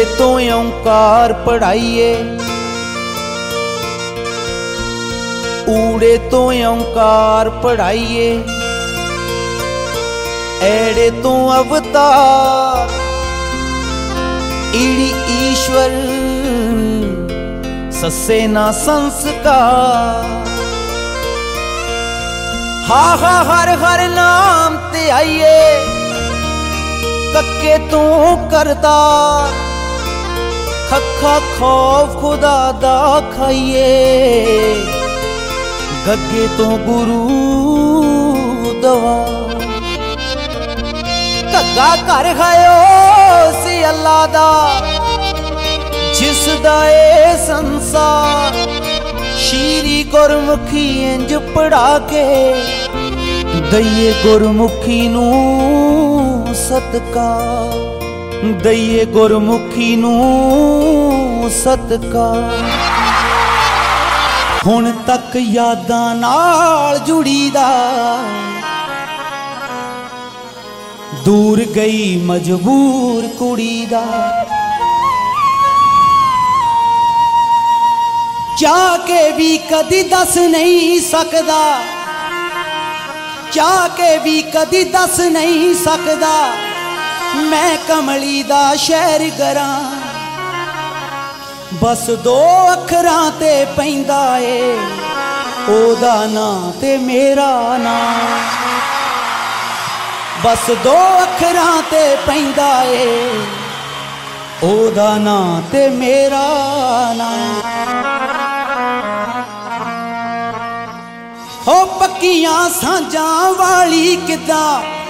तो ओंकार पढ़ाइए, ऊड़े तो ओंकार पढ़ाइए, एड़े तो अवतार, ईड़ी ईश्वर, ससे ना संस्कार। हा हा हर हर नाम ते आइए, कक्के तो करतार, खखा खौफ खुदा दा खाइए, गग्गे तो गुरु दवा। कग्गा कर खायो सी अल्लाह दा, जिस दा ए संसार, शीरी गुरमुखी इंज पढ़ा के, दइए गुरमुखी नू सत्कार, दइए गुरमुखी नू सत्कार। हुण तक यादां नाल जुड़ी दा, दूर गई मजबूर कुड़ी दा। चाह के भी कदी दस नहीं सकदा, चाह के भी कदी दस नहीं सकदा, मैं कमली दा शहर गरां। बस दो अखरां ते पैंदा ए, ओदा नां ते मेरा नां। बस दो अखरां ते पैंदा ए, ओदा नां ते मेरा नां। हो पक्कियां सांझां वाली किदां,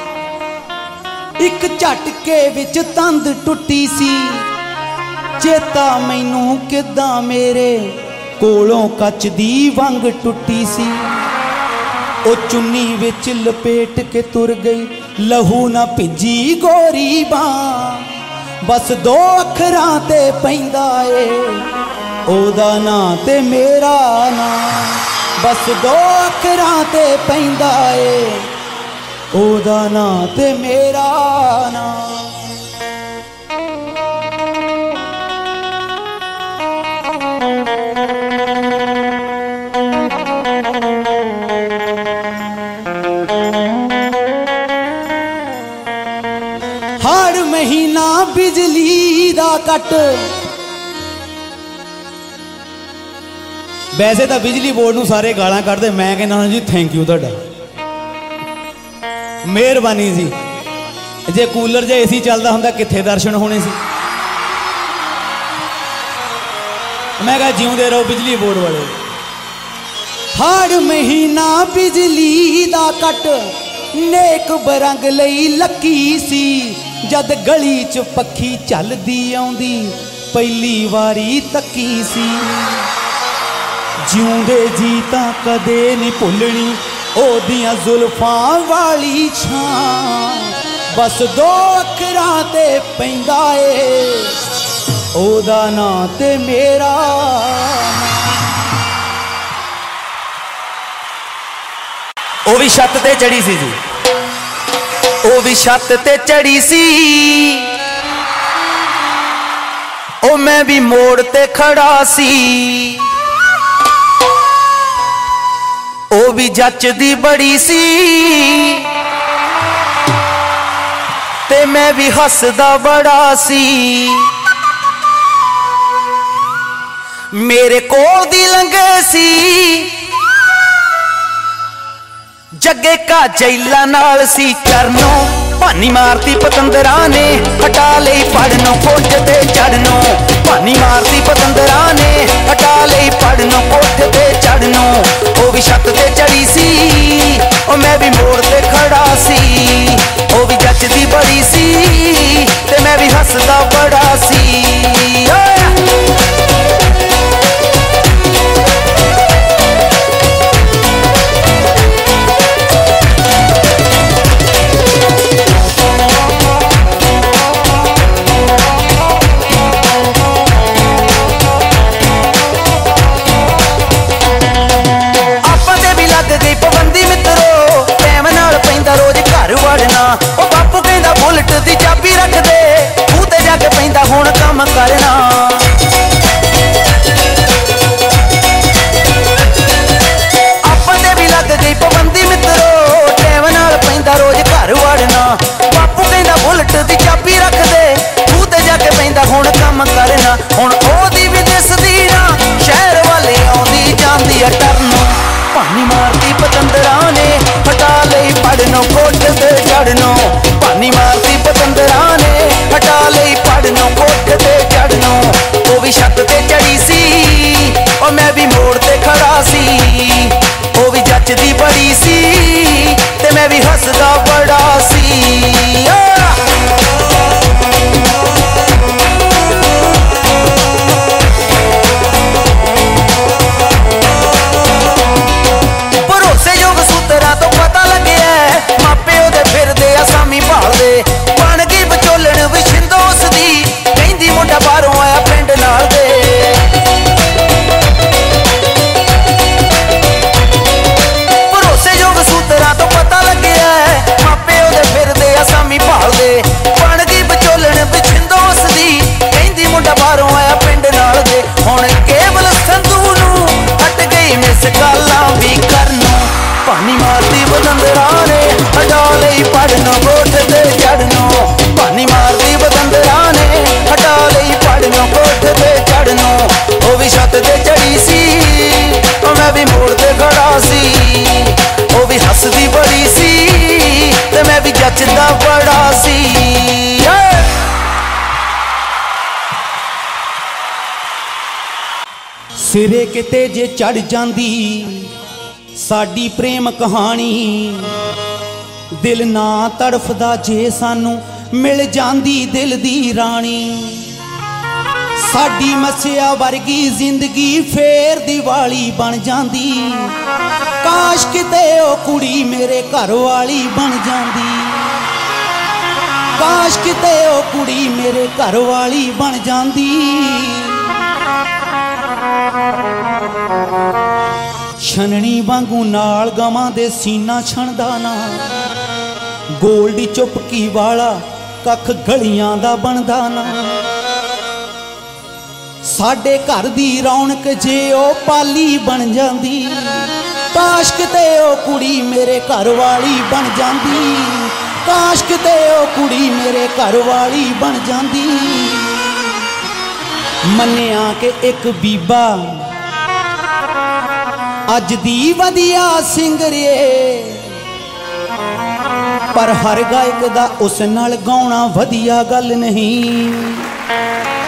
एक झटके विच तंद टुटी सी। चेता मैनू किदां मेरे कोलों कच दी वंग टुटी सी। ओ चुन्नी विच लपेट के तुर गई, लहू ना भिजी गोरी बां। बस दो अखरां ते पैंदा ए, ओदा नां ते मेरा नां। बस दो अखरां ते पैंदा ए, ओदा नां ते मेरा नां। हर महीना बिजली दा कट, वैसे तो बिजली बोर्ड नूं सारे गालां कढदे, मैं कहना जी थैंक यू तुहाडा, मेहरबानी जी। जे कूलर जे एसी चलदा हुंदा कित्थे दर्शन होने सी। मैं कहा जिउंदे रहो बिजली बोर्ड वाले। हर महीना बिजली दा कट, नेक बरंग लई लकी सी। जद गली च पखी चलदी आउंदी, पहली वारी तकी सी। जिउंदे जी तां कदे नहीं भुलनी, ओदियां जुल्फां वाली छां। बस दो अखरां ते पैंदा ए, ओदा नां ते मेरा नां। ओ भी छत ते चढ़ी सी जी, ओ भी छत ते चढ़ी सी। ओ मैं भी मोड़ ते खड़ा सी। ओ भी जचदी बड़ी सी, ते मैं भी हसदा बड़ा सी। मेरे कोल दी लंघे सी, जगे का जैला नाल सी चरनों। भानी मारती पतंदरा ने, हटा लई पड़नों कोठे ते चढ़नों। भानी मारती पतंदरा ने, हटा लई पड़नों कोठे ते चढ़नों। ओ भी छत ते चढ़ी सी, ओ मैं भी मोड़ ते खड़ा सी। ओ भी जचदी बड़ी सी, ते मैं भी हसदा बड़ा सी। रोज घर वड़ना, ओ बापू कहंदा बुलेट दी चाबी रख दे, तू ते जाके पैंदा ਹੁਣ ਕੰਮ ਕਰਨਾ। ਆਪਾਂ ਤੇ ਵੀ ਲੱਗ ਗਈ ਪਾਬੰਦੀ ਮਿੱਤਰੋ, ਟਾਈਮ ਨਾਲ ਪੈਂਦਾ ਰੋਜ਼ ਘਰ ਵੜਨਾ। ਬਾਪੂ ਕਹਿੰਦਾ ਬੁਲਟ ਦੀ ਚਾਬੀ ਰੱਖ ਦੇ, ਤੂੰ ਤੇ ਜਾ ਕੇ ਪੈਂਦਾ ਹੁਣ ਕੰਮ ਕਰਨਾ। ਹੁਣ ਉਹਦੀ ਵੀ ਦਿਸਦੀ ਨਾ, ਸ਼ਹਿਰ ਵਾਲੇ ਆਉਂਦੀ ਜਾਂਦੀ ਆ ਟਰਨ। ਭਾਨੀ ਮਾਰਦੀ ਪਤੰਦਰਾਂ ਨੇ, ਹਟਾ ਲਈ ਪੜਨੋਂ ਕੋਠੇ ਤੇ ਚੜਨੋਂ। ਭਾਨੀ ਮਾਰਦੀ ਪਤੰਦਰਾਂ ਨੇ, ਹਟਾ ਲਈ ਪੜਨੋਂ ਕੋਠੇ ਤੇ ਚੜਨੋਂ। ਉਹ ਵੀ ਛੱਤ ਤੇ ਚੜੀ ਸੀ, ਉਹ ਮੈਂ ਵੀ ਮੋੜ ਤੇ ਖੜਾ ਸੀ। ਉਹ ਵੀ ਜੱਚਦੀ ਬੜੀ ਸੀ, ਤੇ ਮੈਂ ਵੀ ਹੱਸਦਾ ਬੜਾ ਸੀ। ਭਰੋਸੇਯੋਗ ਸੂਤਰਾਂ ਤੋਂ ਪਤਾ ਲੱਗਿਆ, ਮਾਪੇ ਉਹਦੇ ਫਿਰਦੇ ਅਸਾਮੀ ਭਾਲਦੇ। ਬਣ ਗਈ ਵਿਚੋਲਣ ਵਿਛਿੰਦੋ ਉਸਦੀ, ਕਹਿੰਦੀ ਮੁੰਡਾ ਬਾਹਰੋਂ ਆਇਆ ਪਿੰਡ ਨਾਲ ਦੇ। ਭਰੋਸੇਯੋਗ ਸੂਤਰਾਂ ਤੋਂ ਪਤਾ ਲੱਗਿਆ, ਮਾਪੇ ਉਹਦੇ ਫਿਰਦੇ ਅਸਾਮੀ ਭਾਲਦੇ। ਬਣ ਗਈ ਵਿਚੋਲਣ ਵਿਛਿੰਦੋ ਉਸਦੀ, ਕਹਿੰਦੀ ਮੁੰਡਾ ਬਾਹਰੋਂ ਆਇਆ ਪਿੰਡ ਨਾਲ ਦੇ। ਹੁਣ ਕੇਵਲ ਸੰਧੂ ਨੂੰ ਹਟ ਗਈ ਮਿਸ ਕਾਲਾਂ ਵੀ ਕਰਨੋਂ। ਭਾਨੀ ਮਾਰਦੀ ਬਦੰਦਰਾਂ ਨੇ, ਹਟਾ ਲਈ ਪੜਨੋਂ ਕੋਠੇ ਤੇ ਚੜਨੋਂ। ਭਾਨੀ ਮਾਰਦੀ ਬਦੰਦਰਾਂ ਨੇ, ਹਟਾ ਲਈ ਪੜਨੋਂ ਕੋਠੇ ਤੇ ਚੜਨੋਂ। ਉਹ ਵੀ ਛੱਤ ਤੇ ਚੜੀ ਸੀ, ਉਹ ਮੈਂ ਵੀ ਮੋੜ ਤੇ ਖੜਾ ਸੀ। ਉਹ ਵੀ ਹੱਸਦੀ ਬੜੀ ਸੀ, ਤੇ ਮੈਂ ਵੀ ਜੱਚਦਾ ਬੜਾ ਸੀ। ਸਿਰੇ ਕਿਤੇ ਜੇ ਚੜ ਜਾਂਦੀ ਸਾਡੀ ਪ੍ਰੇਮ ਕਹਾਣੀ, ਦਿਲ ਨਾ ਤੜਫਦਾ ਜੇ ਸਾਨੂੰ ਮਿਲ ਜਾਂਦੀ ਦਿਲ ਦੀ ਰਾਣੀ। ਸਾਡੀ ਮੱਸਿਆ ਵਰਗੀ ਜ਼ਿੰਦਗੀ ਫੇਰ ਦੀਵਾਲੀ ਬਣ ਜਾਂਦੀ। ਕਾਸ਼ ਕਿਤੇ ਉਹ ਕੁੜੀ ਮੇਰੇ ਘਰ ਵਾਲੀ ਬਣ ਜਾਂਦੀ। ਕਾਸ਼ ਕਿਤੇ ਉਹ ਕੁੜੀ ਮੇਰੇ ਘਰ ਵਾਲੀ ਬਣ ਜਾਂਦੀ। ਛਣਨੀ ਵਾਂਗੂ ਨਾਲ ਗਵਾਂ ਦੇ ਸੀਨਾ ਛਣਦਾ ਨਾ, ਗੋਲਡੀ ਚੁਪਕੀ ਵਾਲਾ ਕੱਖ ਗਲੀਆਂ ਦਾ ਬਣਦਾ ਨਾ। ਸਾਡੇ ਘਰ ਦੀ ਰੌਣਕ ਜੇ ਉਹ ਪਾਲੀ ਬਣ ਜਾਂਦੀ। ਕਾਸ਼ ਕਿਤੇ ਉਹ ਕੁੜੀ ਮੇਰੇ ਘਰ ਵਾਲੀ ਬਣ ਜਾਂਦੀ। ਕਾਸ਼ ਕਿਤੇ ਉਹ ਕੁੜੀ ਮੇਰੇ ਘਰ ਵਾਲੀ ਬਣ ਜਾਂਦੀ। ਮੰਨਿਆ ਕਿ ਇੱਕ ਬੀਬਾ ਅੱਜ ਦੀ ਵਧੀਆ ਸਿੰਗਰ ਏ, ਪਰ ਹਰ ਗਾਇਕ ਦਾ ਉਸ ਨਾਲ ਗਾਉਣਾ ਵਧੀਆ ਗੱਲ ਨਹੀਂ।